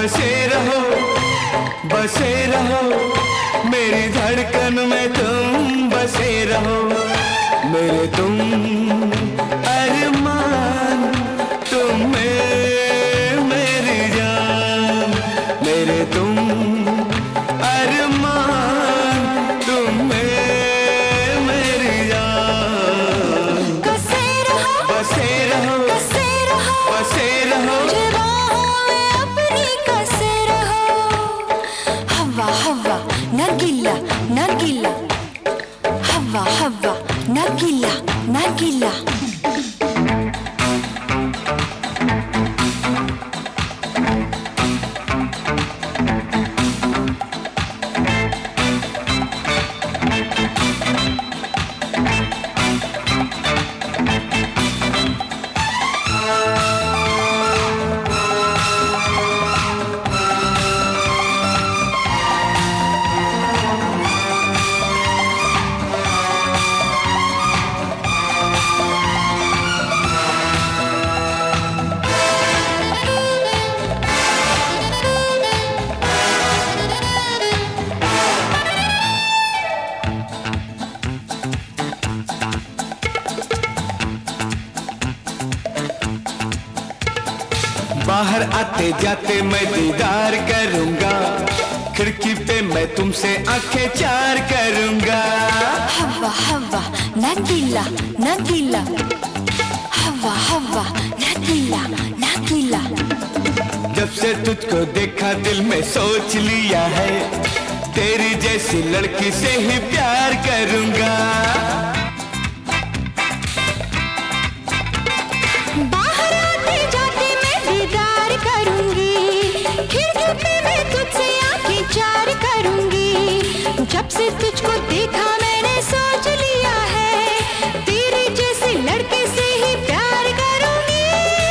बसे रहो, बसे रहो, मेरी धड़कन में तुम बसे रहो। मेरे तुम अरमान, तुम मेरी जान। मेरे तुम अरमान, तुम मेरी जान। कसे रहो, बसे रहो, कसे रहो, बसे रहो, मुझे बाहों में अपनी कसे रहो। हवा हवा ना गिला ना गिला, हवा हवा ना गिला ना गिला। बाहर आते जाते मैं दीदार करूंगा, खिड़की पे मैं तुमसे आंखें चार करूंगा। हवा हवा ना गिला ना गिला, हवा हवा ना गिला ना गिला। जब से तुझको देखा दिल में सोच लिया है, तेरी जैसी लड़की से ही प्यार करूंगा। बाहर आते जाते मैं दीदार करूंगी, खिड़की पे मैं तुझसे आंखें चार करूंगी। जब से तुझको देखा मैंने सोच लिया है, तेरे जैसे लड़के से ही प्यार करूंगी।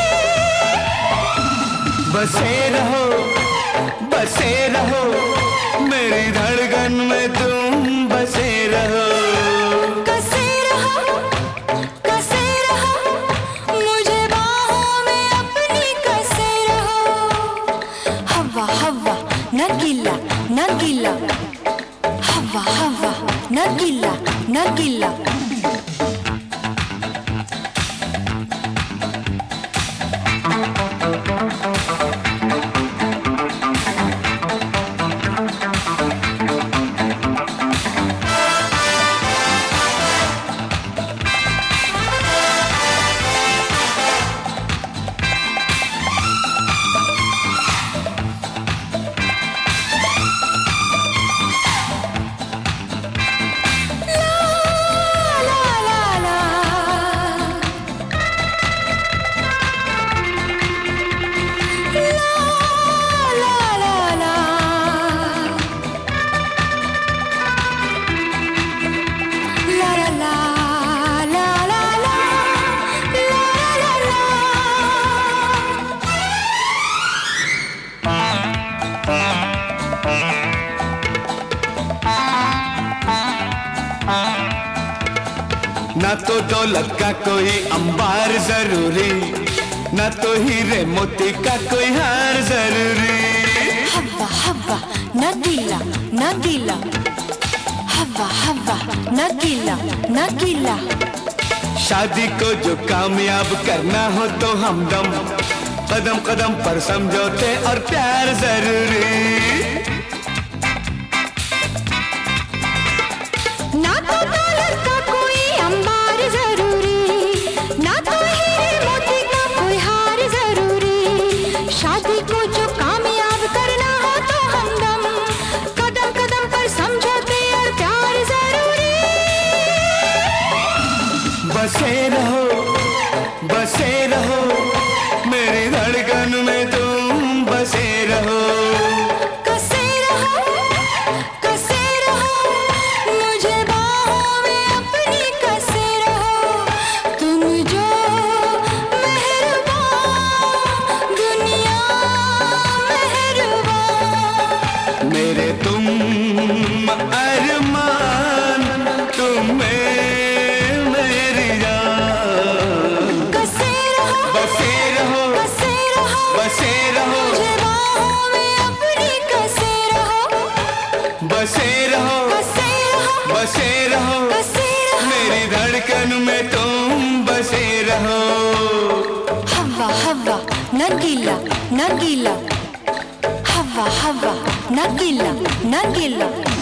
बसे रहो, बसे रहो, मेरी धड़कन में तुम बसे रहो। कसे रहो, कसे रहो, मुझे बाहों में अपनी कसे रहो। हवा हवा ना गिला ना गिला, हवा हवा ना गिला ना गिला। ना तो दौलत का कोई अंबार जरूरी, ना तो हीरे मोती का कोई हार जरूरी। हवा हवा ना गिला ना गिला, हवा हवा ना गिला ना गिला। शादी को जो कामयाब करना हो तो हमदम, कदम कदम पर समझौते और प्यार जरूरी। ना तो दौलत का कोई अंबार जरूरी, ना तो हीरे मोती का कोई हार जरूरी। शादी को जो कामयाब करना हो तो हमदम, कदम कदम पर समझौते और प्यार जरूरी। बसे रहो, बसे रहो, मेरी धड़कन में तुम बसे रहो। कसे रहो, कसे रहो, मुझे बाहों में अपनी कसे रहो। तुम जो मेहरबान, दुनिया मेहरबान। मेरे तुम अरमान, तुम मेरी जान। कसे रहो, बसे रहो, कसे रहो, बसे नगीला नगीला हवा हवा नगीला नगीला